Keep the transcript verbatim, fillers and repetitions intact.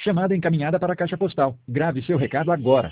Chamada encaminhada para a caixa postal. Grave seu recado agora.